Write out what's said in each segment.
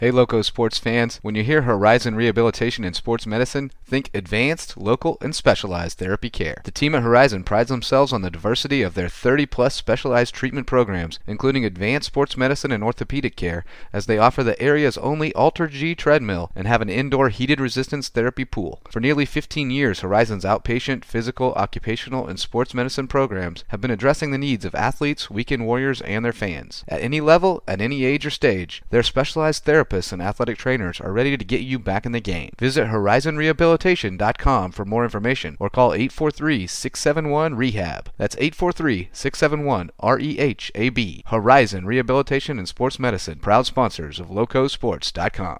Hey Loco sports fans, when you hear Horizon Rehabilitation and Sports Medicine, think advanced, local, and specialized therapy care. The team at Horizon prides themselves on the diversity of their 30-plus specialized treatment programs, including advanced sports medicine and orthopedic care, as they offer the area's only Alter-G treadmill and have an indoor heated resistance therapy pool. For nearly 15 years, Horizon's outpatient, physical, occupational, and sports medicine programs have been addressing the needs of athletes, weekend warriors, and their fans. At any level, at any age or stage, their specialized therapists and athletic trainers are ready to get you back in the game. Visit horizonrehabilitation.com for more information or call 843-671-REHAB. That's 843-671-REHAB. Horizon Rehabilitation and Sports Medicine, proud sponsors of locosports.com.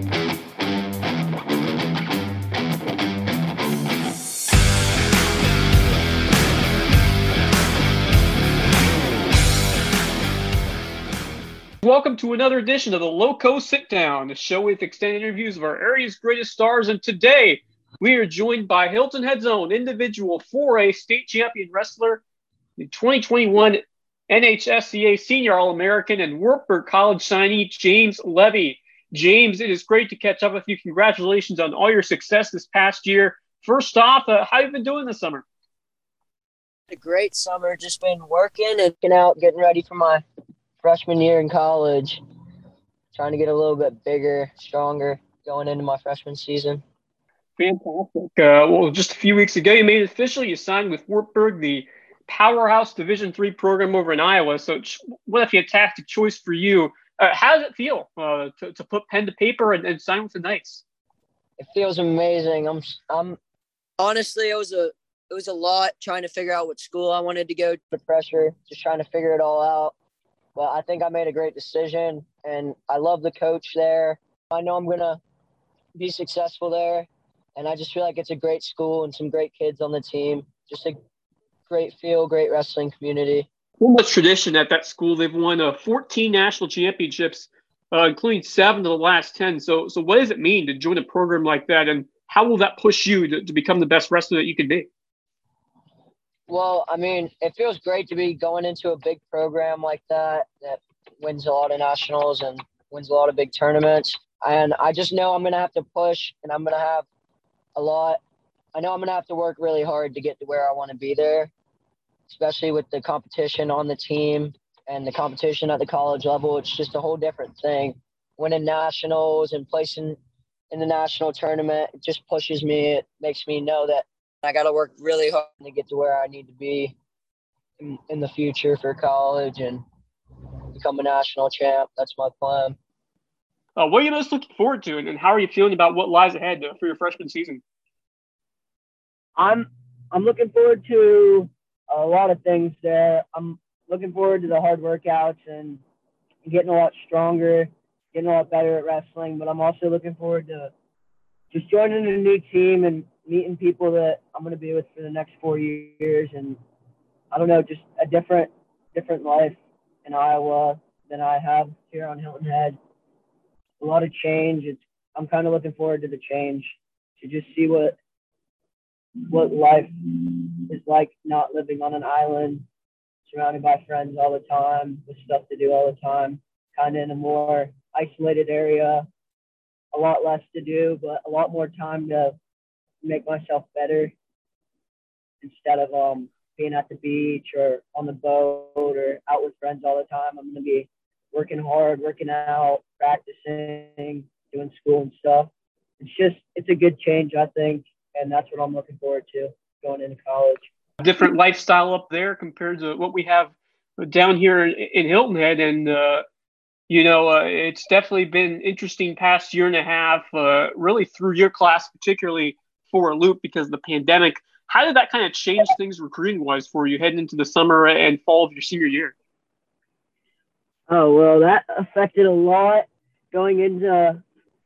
Welcome to another edition of the Loco Sit Down, a show with extended interviews of our area's greatest stars. And today we are joined by Hilton Head's own individual 4A state champion wrestler, the 2021 NHSCA Senior All-American and Wartburg College signee, James Levy. James, it is great to catch up with you. Congratulations on all your success this past year. First off, how have you been doing this summer? A great summer. Just been working and getting ready for my freshman year in college, trying to get a little bit bigger, stronger going into my freshman season. Fantastic. Well, just a few weeks ago, you made it official. You signed with Wartburg, the powerhouse Division III program over in Iowa. So what a fantastic choice for you. How does it feel to put pen to paper and sign with the Knights? It feels amazing. I'm honestly, it was a lot trying to figure out what school I wanted to go. The pressure, just trying to figure it all out. But I think I made a great decision, and I love the coach there. I know I'm going to be successful there, and I just feel like it's a great school and some great kids on the team. Just a great feel, great wrestling community. Much tradition at that school. They've won 14 national championships, including 7 of the last 10. So what does it mean to join a program like that, and how will that push you to become the best wrestler that you can be? Well, I mean, it feels great to be going into a big program like that wins a lot of nationals and wins a lot of big tournaments. And I just know I'm going to have to push, and I'm going to have I know I'm going to have to work really hard to get to where I want to be there, especially with the competition on the team and the competition at the college level. It's just a whole different thing. Winning nationals and placing in the national tournament, it just pushes me. It makes me know that I got to work really hard to get to where I need to be in the future for college and become a national champ. That's my plan. What are you most looking forward to, and how are you feeling about what lies ahead for your freshman season? I'm looking forward to a lot of things there. I'm looking forward to the hard workouts and getting a lot stronger, getting a lot better at wrestling. But I'm also looking forward to just joining a new team and meeting people that I'm going to be with for the next 4 years. And I don't know, just a different life in Iowa than I have here on Hilton Head. A lot of change. I'm kind of looking forward to the change, to just see what life is like not living on an island, surrounded by friends all the time, with stuff to do all the time, kind of in a more isolated area, a lot less to do, but a lot more time to make myself better instead of being at the beach or on the boat or out with friends all the time. I'm going to be working hard, working out, practicing, doing school and stuff. It's a good change, I think, and that's what I'm looking forward to going into college. Different lifestyle up there compared to what we have down here in Hilton Head, and it's definitely been interesting past year and a half, really through your class, particularly for a loop because of the pandemic. How did that kind of change things recruiting-wise for you heading into the summer and fall of your senior year? Oh, well, that affected a lot going into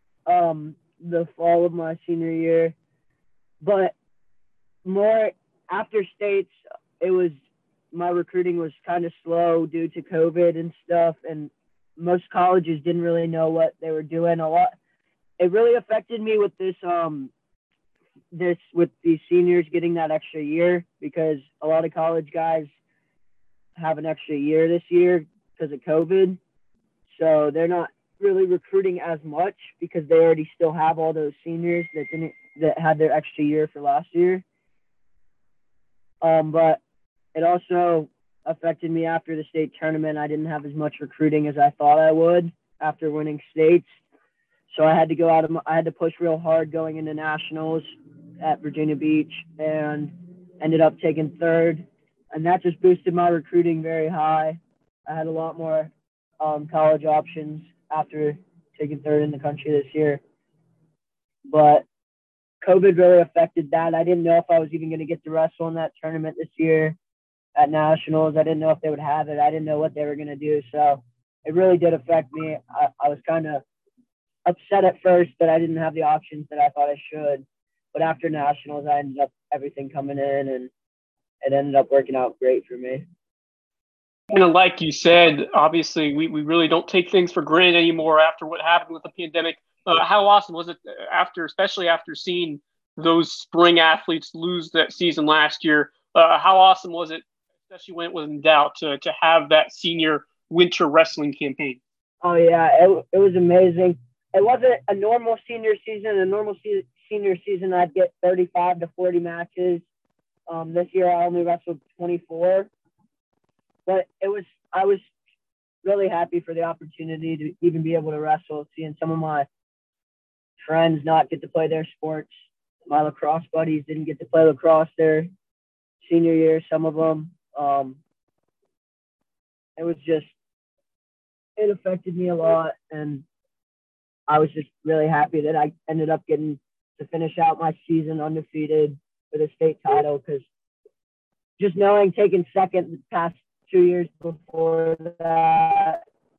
the fall of my senior year. But more after states, my recruiting was kind of slow due to COVID and stuff, and most colleges didn't really know what they were doing. It really affected me with with these seniors getting that extra year, because a lot of college guys have an extra year this year because of COVID. So they're not really recruiting as much because they already still have all those seniors that had their extra year for last year. But it also affected me after the state tournament. I didn't have as much recruiting as I thought I would after winning states. So I had to push real hard going into nationals at Virginia Beach and ended up taking third. And that just boosted my recruiting very high. I had a lot more college options after taking third in the country this year. But COVID really affected that. I didn't know if I was even going to get to wrestle in that tournament this year at nationals. I didn't know if they would have it. I didn't know what they were going to do. So it really did affect me. I was kind of upset at first that I didn't have the options that I thought I should. But after nationals, I ended up everything coming in, and it ended up working out great for me. And like you said, obviously, we really don't take things for granted anymore after what happened with the pandemic. How awesome was it especially after seeing those spring athletes lose that season last year? How awesome was it, especially when it was in doubt, to have that senior winter wrestling campaign? Oh, yeah, it was amazing. It wasn't a normal senior season. A normal senior season, I'd get 35 to 40 matches. This year, I only wrestled 24. But I was really happy for the opportunity to even be able to wrestle, seeing some of my friends not get to play their sports. My lacrosse buddies didn't get to play lacrosse their senior year, some of them. It affected me a lot, and I was just really happy that I ended up getting to finish out my season undefeated for the state title, because just knowing taking second the past 2 years before that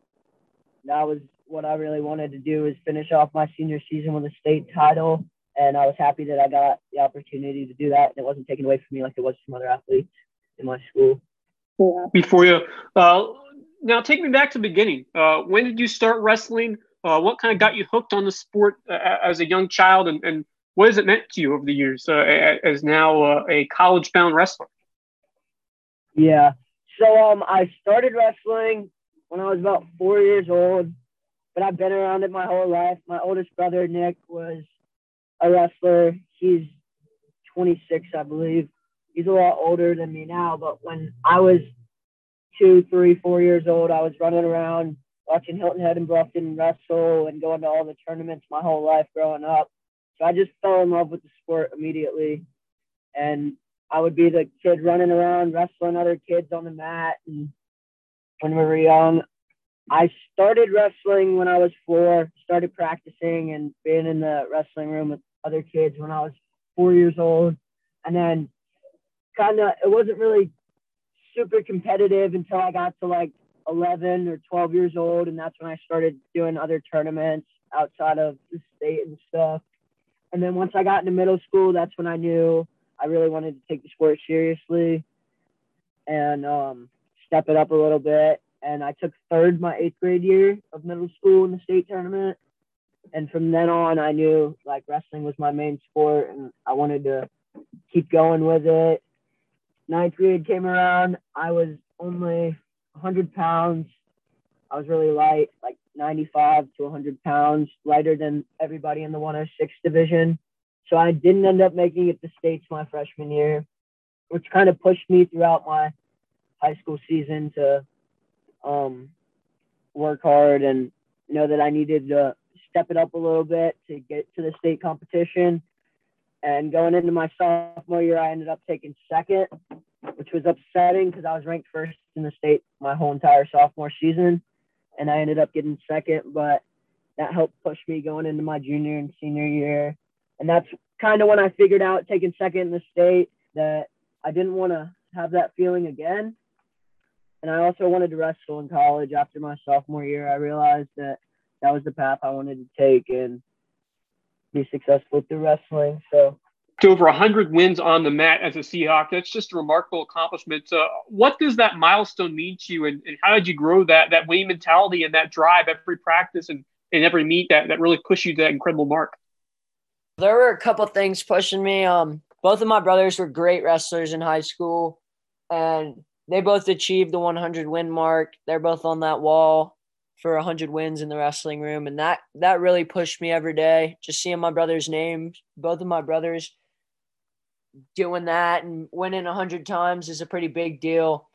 was what I really wanted to do, is finish off my senior season with a state title. And I was happy that I got the opportunity to do that, and it wasn't taken away from me like it was from other athletes in my school. Before you, now take me back to the beginning. When did you start wrestling? What kind of got you hooked on the sport as a young child, and what has it meant to you over the years as now a college-bound wrestler? Yeah. So I started wrestling when I was about 4 years old, but I've been around it my whole life. My oldest brother, Nick, was a wrestler. He's 26, I believe. He's a lot older than me now, but when I was 2, 3, 4 years old, I was running around watching Hilton Head and Bluffton wrestle and going to all the tournaments my whole life growing up. So I just fell in love with the sport immediately. And I would be the kid running around, wrestling other kids on the mat. And when we were young, I started wrestling when I was 4, started practicing and being in the wrestling room with other kids when I was 4 years old. And then it wasn't really super competitive until I got to like 11 or 12 years old. And that's when I started doing other tournaments outside of the state and stuff. And then once I got into middle school, that's when I knew I really wanted to take the sport seriously and step it up a little bit. And I took third my 8th grade year of middle school in the state tournament. And from then on, I knew like wrestling was my main sport and I wanted to keep going with it. 9th grade came around. I was only 100 pounds. I was really light, like 95 to 100 pounds, lighter than everybody in the 106 division. So I didn't end up making it to states my freshman year, which kind of pushed me throughout my high school season to work hard and know that I needed to step it up a little bit to get to the state competition. And going into my sophomore year, I ended up taking second, which was upsetting because I was ranked first in the state my whole entire sophomore season. And I ended up getting second, but that helped push me going into my junior and senior year. And that's kind of when I figured out, taking second in the state, that I didn't want to have that feeling again. And I also wanted to wrestle in college after my sophomore year. I realized that that was the path I wanted to take and be successful through wrestling. So to over 100 wins on the mat as a Seahawk, that's just a remarkable accomplishment. What does that milestone mean to you, and how did you grow that winning mentality and that drive every practice and every meet that really pushed you to that incredible mark? There were a couple things pushing me. Both of my brothers were great wrestlers in high school, and they both achieved the 100 win mark. They're both on that wall. for 100 wins in the wrestling room. And that really pushed me every day. Just seeing my brother's names, both of my brothers doing that and winning 100 times is a pretty big deal.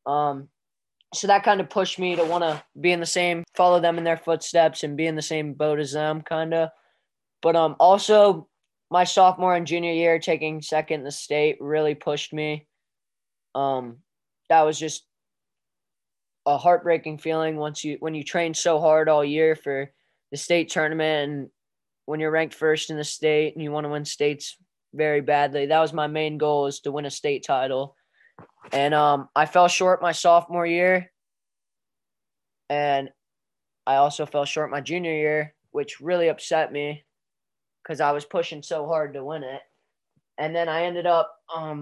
So that kind of pushed me to want to be in the same, follow them in their footsteps and be in the same boat as them, kind of. But also my sophomore and junior year, taking second in the state really pushed me. That was just a heartbreaking feeling when you train so hard all year for the state tournament, and when you're ranked first in the state and you want to win states very badly. That was my main goal, is to win a state title. And I fell short my sophomore year, and I also fell short my junior year, which really upset me because I was pushing so hard to win it. And then I ended up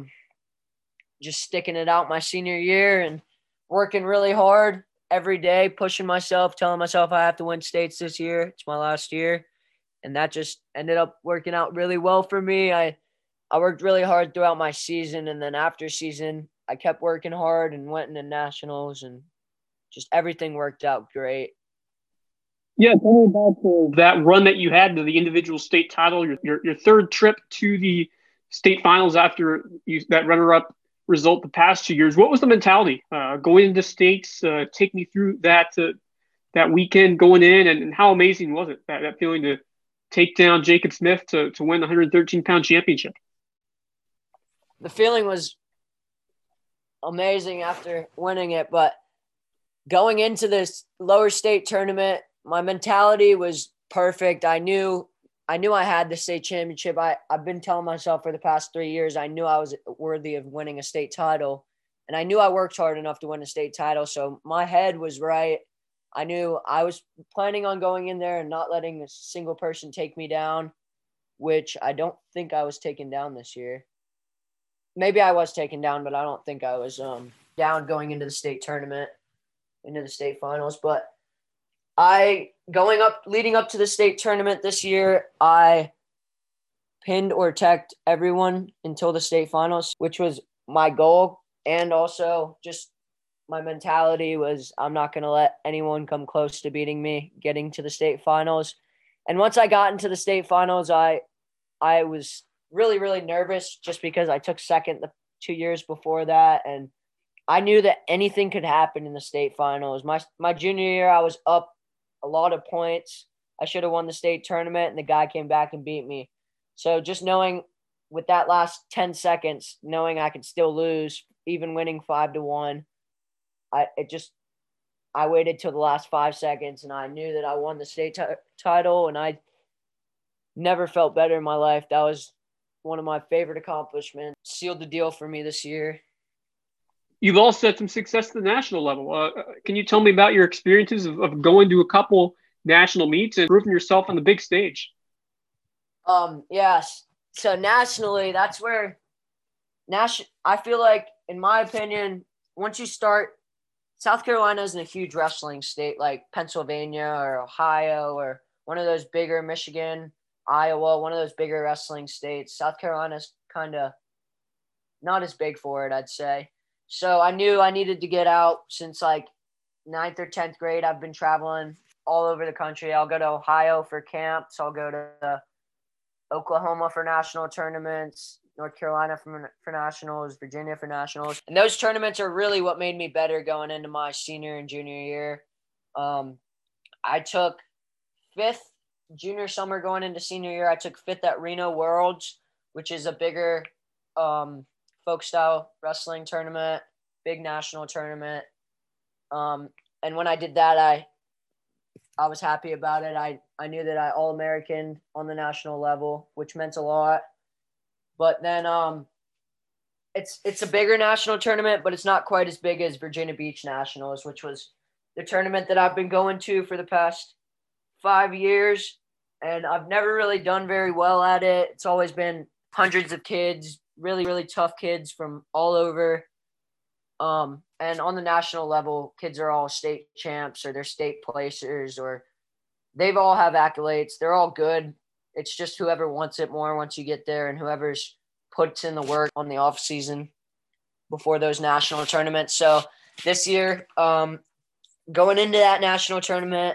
just sticking it out my senior year and working really hard every day, pushing myself, telling myself I have to win states this year. It's my last year. And that just ended up working out really well for me. I worked really hard throughout my season. And then after season, I kept working hard and went into nationals, and just everything worked out great. Yeah, tell me about that run that you had to the individual state title, your third trip to the state finals after that runner-up result the past 2 years. What was the mentality going into states? Take me through that weekend going in, and how amazing was it, that feeling to take down Jacob Smith to win the 113-pound championship? The feeling was amazing after winning it, but going into this lower state tournament, my mentality was perfect. I knew I had the state championship. I've been telling myself for the past 3 years, I knew I was worthy of winning a state title, and I knew I worked hard enough to win a state title. So my head was right. I knew I was planning on going in there and not letting a single person take me down, which I don't think I was taken down this year. Maybe I was taken down, but I don't think I was down going into the state tournament, into the state finals. But leading up to the state tournament this year, I pinned or teched everyone until the state finals, which was my goal. And also just my mentality was, I'm not going to let anyone come close to beating me, getting to the state finals. And once I got into the state finals, I was really, really nervous just because I took second the 2 years before that. And I knew that anything could happen in the state finals. My junior year, I was up a lot of points. I should have won the state tournament, and the guy came back and beat me. So just knowing with that last 10 seconds, knowing I could still lose, even winning 5-1, I waited till the last 5 seconds, and I knew that I won the state title, and I never felt better in my life. That was one of my favorite accomplishments. Sealed the deal for me this year. You've also had some success at the national level. Can you tell me about your experiences of going to a couple national meets and proving yourself on the big stage? Yes. So nationally, that's where I feel like, in my opinion, once you start, South Carolina isn't a huge wrestling state like Pennsylvania or Ohio or one of those bigger, Michigan, Iowa, one of those bigger wrestling states. South Carolina's kind of not as big for it, I'd say. So I knew I needed to get out. Since like 9th or 10th grade, I've been traveling all over the country. I'll go to Ohio for camps. I'll go to Oklahoma for national tournaments, North Carolina for nationals, Virginia for nationals. And those tournaments are really what made me better going into my senior and junior year. I took 5th junior summer going into senior year. I took 5th at Reno Worlds, which is a bigger folk style wrestling tournament, big national tournament. And when I did that, I was happy about it. I knew that I All-American on the national level, which meant a lot. But then it's a bigger national tournament, but it's not quite as big as Virginia Beach Nationals, which was the tournament that I've been going to for the past 5 years. And I've never really done very well at it. It's always been hundreds of kids, really, really tough kids from all over. And on the national level, kids are all state champs or they're state placers, or they've all have accolades. They're all good. It's just whoever wants it more once you get there, and whoever's puts in the work on the off season before those national tournaments. So this year, going into that national tournament,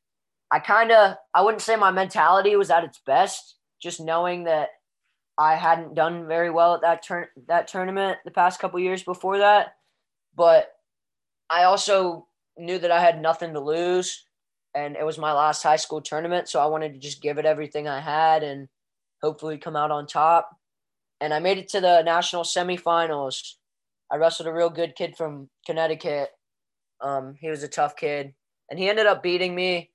I wouldn't say my mentality was at its best, just knowing that I hadn't done very well at that tournament the past couple years before that. But I also knew that I had nothing to lose, and it was my last high school tournament, so I wanted to just give it everything I had and hopefully come out on top. And I made it to the national semifinals. I wrestled a real good kid from Connecticut. He was a tough kid, and he ended up beating me.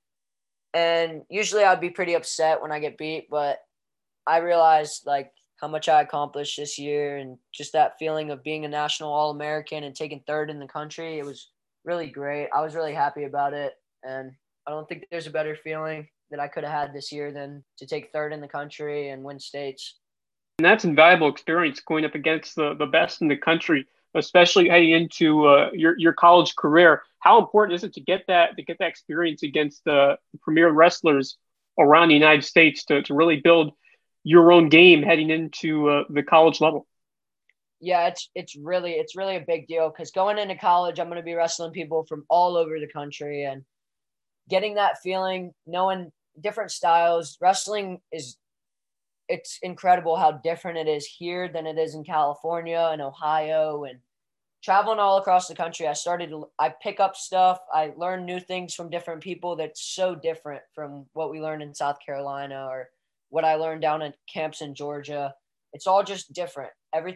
And usually I'd be pretty upset when I get beat, but I realized like how much I accomplished this year and just that feeling of being a national All-American and taking third in the country. It was really great. I was really happy about it. And I don't think there's a better feeling that I could have had this year than to take third in the country and win states. And that's invaluable experience going up against the best in the country, especially heading into your college career. How important is it to get that experience against the premier wrestlers around the United States to really build your own game heading into the college level? Yeah, it's really a big deal because going into college, I'm going to be wrestling people from all over the country and getting that feeling, knowing different styles. Wrestling is it's incredible how different it is here than it is in California and Ohio and traveling all across the country. I pick up stuff. I learn new things from different people that's so different from what we learned in South Carolina or what I learned down at camps in Georgia. It's all just different.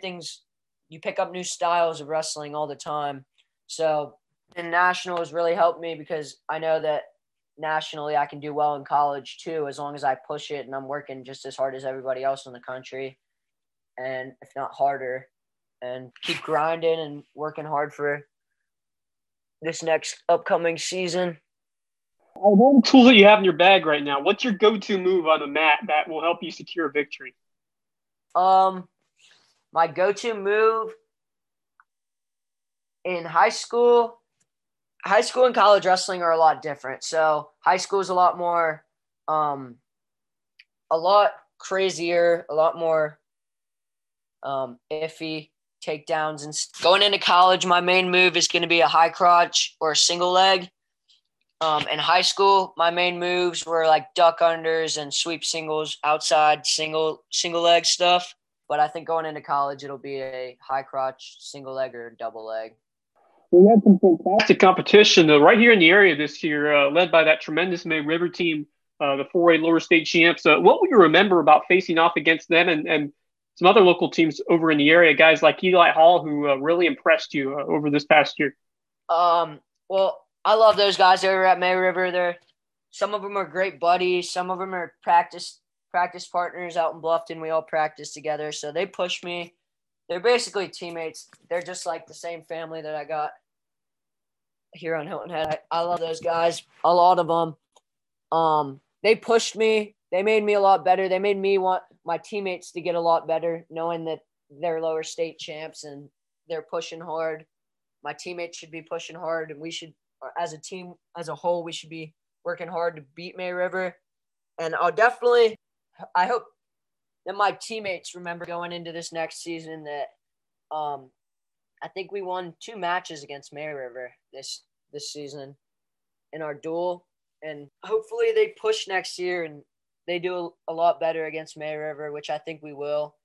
You pick up new styles of wrestling all the time. So, and nationals really helped me because I know that nationally I can do well in college too, as long as I push it and I'm working just as hard as everybody else in the country, and if not harder, and keep grinding and working hard for this next upcoming season. What tools that you have in your bag right now? What's your go-to move on the mat that will help you secure a victory? My go-to move in high school and college wrestling are a lot different. So high school is a lot more, a lot crazier, a lot more iffy takedowns. And going into college, my main move is going to be a high crotch or a single leg. In high school, my main moves were like duck unders and sweep singles, outside single leg stuff. But I think going into college, it'll be a high crotch, single leg, or double leg. We had some fantastic competition right here in the area this year, led by that tremendous May River team, the 4A lower state champs. What will you remember about facing off against them and some other local teams over in the area, guys like Eli Hall, who really impressed you over this past year? Well, I love those guys over at May River. Some of them are great buddies. Some of them are practice partners out in Bluffton. We all practice together, so they push me. They're basically teammates. They're just like the same family that I got here on Hilton Head. I love those guys, a lot of them. They pushed me. They made me a lot better. They made me want my teammates to get a lot better, knowing that they're lower state champs and they're pushing hard. My teammates should be pushing hard, and we should, as a team, as a whole, we should be working hard to beat May River. And I hope that my teammates remember going into this next season that I think we won 2 matches against May River this season in our duel. And hopefully they push next year and they do a lot better against May River, which I think we will.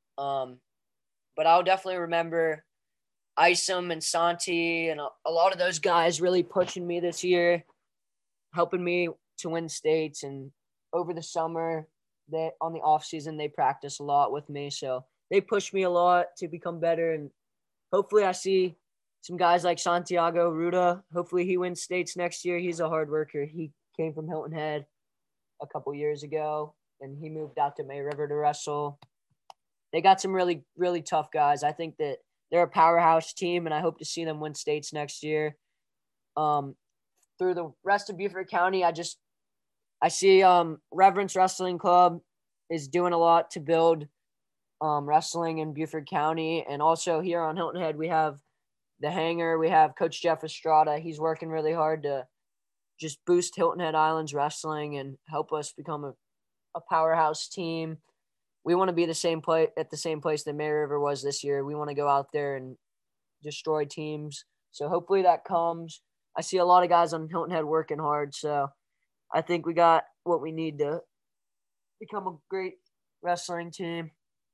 But I'll definitely remember Isom and Santi and a lot of those guys really pushing me this year, helping me to win states. And over the summer, on the off season, they practice a lot with me. So they push me a lot to become better. And hopefully I see some guys like Santiago Ruda. Hopefully he wins states next year. He's a hard worker. He came from Hilton Head a couple years ago, and he moved out to May River to wrestle. They got some really, really tough guys. I think that they're a powerhouse team, and I hope to see them win states next year. Through the rest of Beaufort County, I see Reverence Wrestling Club is doing a lot to build wrestling in Beaufort County. And also here on Hilton Head, we have the Hangar. We have Coach Jeff Estrada. He's working really hard to just boost Hilton Head Islands wrestling and help us become a powerhouse team. We want to be at the same place that May River was this year. We want to go out there and destroy teams. So hopefully that comes. I see a lot of guys on Hilton Head working hard. So I think we got what we need to become a great wrestling team.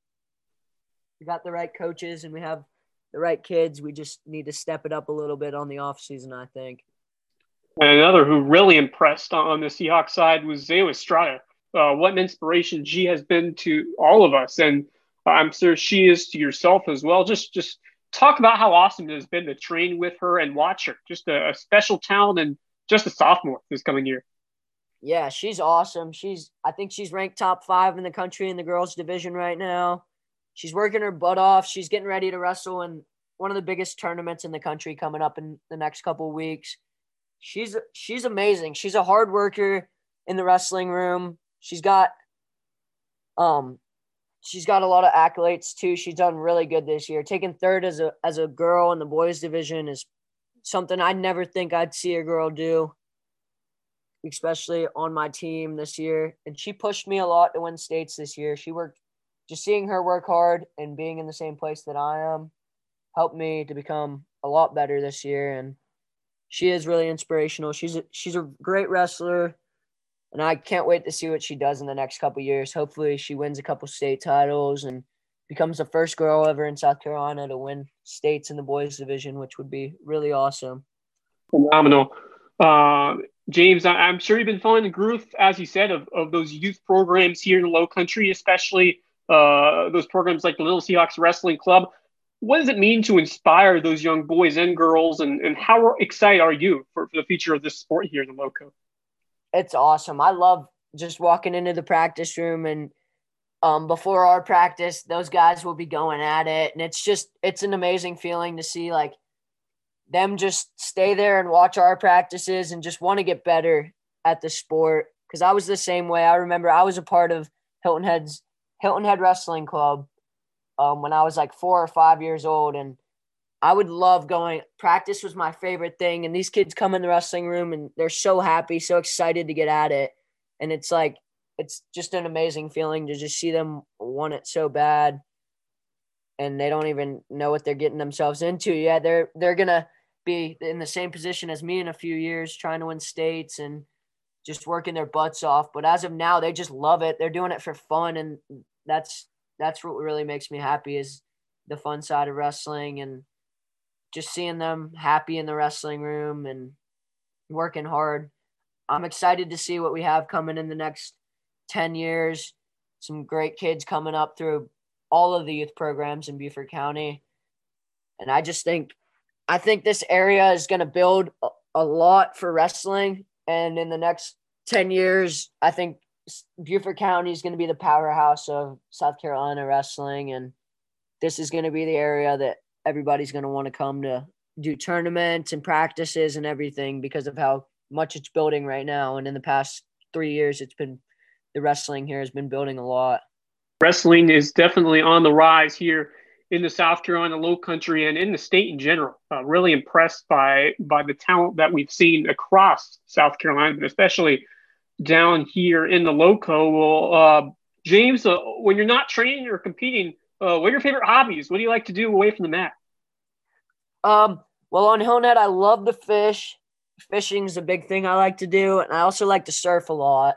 We got the right coaches and we have the right kids. We just need to step it up a little bit on the off season, I think. And another who really impressed on the Seahawks side was Zeo Estrada. What an inspiration she has been to all of us, and I'm sure she is to yourself as well. Just talk about how awesome it has been to train with her and watch her. Just a special talent and just a sophomore this coming year. Yeah, she's awesome. I think she's ranked top 5 in the country in the girls division right now. She's working her butt off. She's getting ready to wrestle in one of the biggest tournaments in the country coming up in the next couple of weeks. She's amazing. She's a hard worker in the wrestling room. She's got a lot of accolades too. She's done really good this year. Taking third as a girl in the boys division is something I never think I'd see a girl do, especially on my team this year. And she pushed me a lot to win states this year. Just seeing her work hard and being in the same place that I am helped me to become a lot better this year. And she is really inspirational. She's a great wrestler, and I can't wait to see what she does in the next couple of years. Hopefully she wins a couple state titles and becomes the first girl ever in South Carolina to win states in the boys division, which would be really awesome. Phenomenal. James, I'm sure you've been following the growth, as you said, of those youth programs here in the Low Country, especially those programs like the Little Seahawks Wrestling Club. What does it mean to inspire those young boys and girls, and how excited are you for the future of this sport here in the Loco? It's awesome. I love just walking into the practice room, and before our practice, those guys will be going at it. And it's an amazing feeling to see like them just stay there and watch our practices and just want to get better at the sport. Because I was the same way. I remember I was a part of Hilton Head Wrestling Club when I was like 4 or 5 years old, and I would love going. Practice was my favorite thing, and these kids come in the wrestling room and they're so happy, so excited to get at it. And it's just an amazing feeling to just see them want it so bad, and they don't even know what they're getting themselves into yet. They're gonna be in the same position as me in a few years, trying to win states and just working their butts off. But as of now, they just love it. They're doing it for fun, and that's what really makes me happy, is the fun side of wrestling and just seeing them happy in the wrestling room and working hard. I'm excited to see what we have coming in the next 10 years. Some great kids coming up through all of the youth programs in Beaufort County. And I think this area is going to build a lot for wrestling. And in the next 10 years, I think Beaufort County is going to be the powerhouse of South Carolina wrestling. And this is going to be the area that everybody's going to want to come to do tournaments and practices and everything because of how much it's building right now. And in the past 3 years, the wrestling here has been building a lot. Wrestling is definitely on the rise here in the South Carolina Low Country and in the state in general. Really impressed by the talent that we've seen across South Carolina, but especially down here in the Loco. Well, James, when you're not training or competing, what are your favorite hobbies? What do you like to do away from the mat? Well, on Hilton Head, I love to fish. Fishing is a big thing I like to do, and I also like to surf a lot.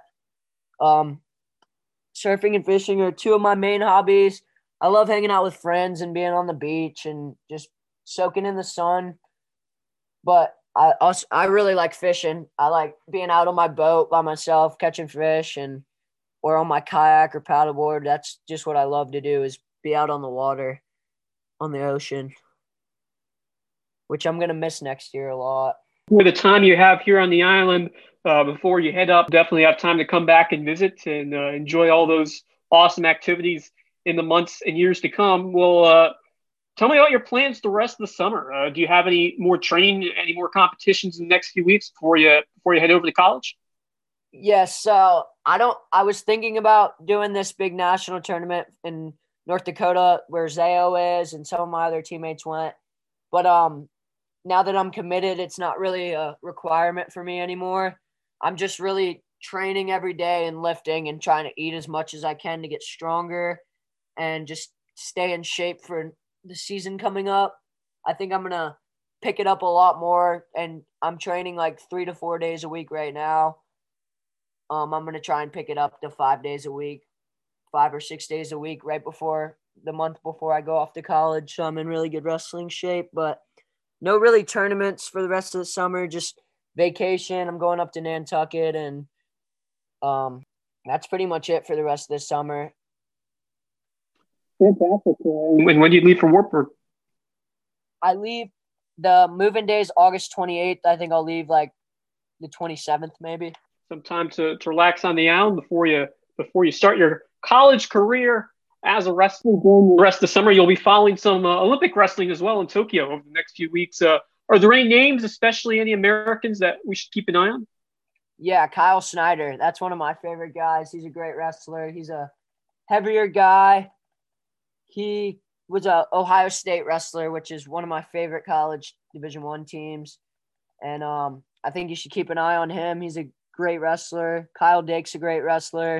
Surfing and fishing are two of my main hobbies. I love hanging out with friends and being on the beach and just soaking in the sun. But I really like fishing. I like being out on my boat by myself, catching fish, or on my kayak or paddleboard. That's just what I love to do, is be out on the water, on the ocean, which I'm going to miss next year a lot. With the time you have here on the island before you head up, definitely have time to come back and visit and enjoy all those awesome activities in the months and years to come. Well, tell me about your plans the rest of the summer. Do you have any more training, any more competitions in the next few weeks before you head over to college? Yes. So I was thinking about doing this big national tournament in North Dakota where Zayo is and some of my other teammates went. But now that I'm committed, it's not really a requirement for me anymore. I'm just really training every day and lifting and trying to eat as much as I can to get stronger and just stay in shape for the season coming up. I think I'm going to pick it up a lot more, and I'm training like 3 to 4 days a week right now. I'm going to try and pick it up to 5 days a week, 5 or 6 days a week right before the month before I go off to college. So I'm in really good wrestling shape, but no really tournaments for the rest of the summer, just vacation. I'm going up to Nantucket, and that's pretty much it for the rest of the summer. Fantastic. And when do you leave for Wartburg? I leave the moving day is August 28th. I think I'll leave like the 27th maybe. Some time to relax on the island before you start your college career as a wrestler. During the rest of the summer, you'll be following some Olympic wrestling as well in Tokyo over the next few weeks. Are there any names, especially any Americans, that we should keep an eye on? Yeah, Kyle Snyder. That's one of my favorite guys. He's a great wrestler. He's a heavier guy. He was a Ohio State wrestler, which is one of my favorite college Division I teams. And I think you should keep an eye on him. He's a great wrestler. Kyle Dake's a great wrestler.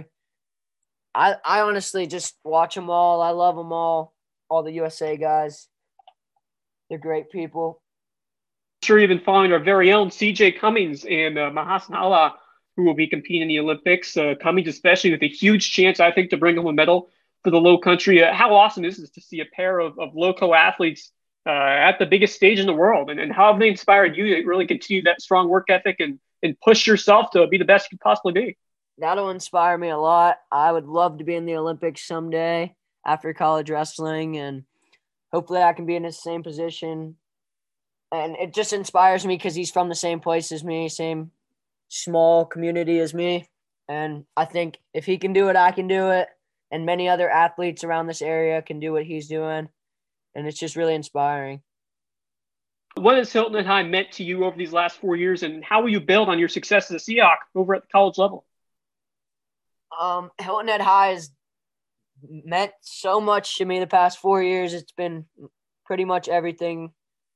I honestly just watch them all. I love them all the USA guys. They're great people. I'm sure you've been following our very own CJ Cummings and Mahasan Allah, who will be competing in the Olympics. Cummings especially with a huge chance, I think, to bring home a medal for the low country. How awesome is this to see a pair of loco athletes at the biggest stage in the world? And how have they inspired you to really continue that strong work ethic and push yourself to be the best you could possibly be? That'll inspire me a lot. I would love to be in the Olympics someday after college wrestling, and hopefully I can be in the same position. And it just inspires me because he's from the same place as me, same small community as me. And I think if he can do it, I can do it. And many other athletes around this area can do what he's doing. And it's just really inspiring. What has Hilton Head High meant to you over these last 4 years, and how will you build on your success as a Seahawk over at the college level? Hilton Head High has meant so much to me the past 4 years. It's been pretty much everything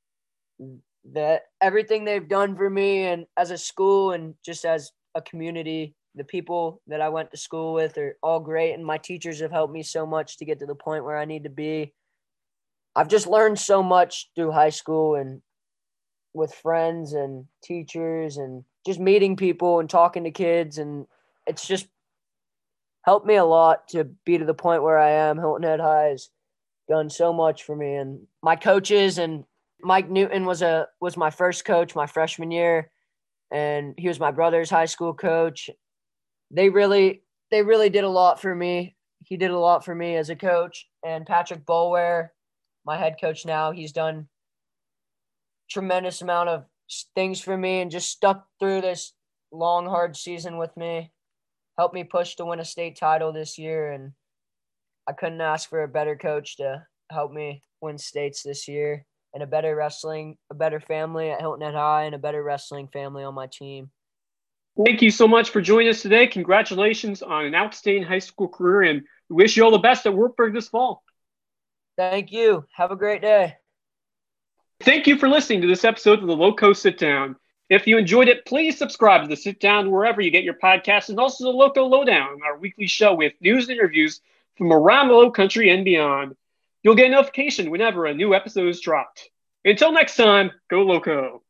they've done for me, and as a school and just as a community. The people that I went to school with are all great, and my teachers have helped me so much to get to the point where I need to be. I've just learned so much through high school and with friends and teachers and just meeting people and talking to kids, and it's just helped me a lot to be to the point where I am. Hilton Head High has done so much for me, and my coaches, and Mike Newton was my first coach my freshman year, and he was my brother's high school coach. They really did a lot for me. He did a lot for me as a coach. And Patrick Boulware, my head coach now, he's done tremendous amount of things for me and just stuck through this long, hard season with me. Helped me push to win a state title this year. And I couldn't ask for a better coach to help me win states this year. And a better family at Hilton Head High, and a better wrestling family on my team. Thank you so much for joining us today. Congratulations on an outstanding high school career, and we wish you all the best at Wartburg this fall. Thank you. Have a great day. Thank you for listening to this episode of the Loco Sit Down. If you enjoyed it, please subscribe to the Sit Down wherever you get your podcasts, and also the Loco Lowdown, our weekly show with news and interviews from around the Low Country and beyond. You'll get a notification whenever a new episode is dropped. Until next time, go Loco.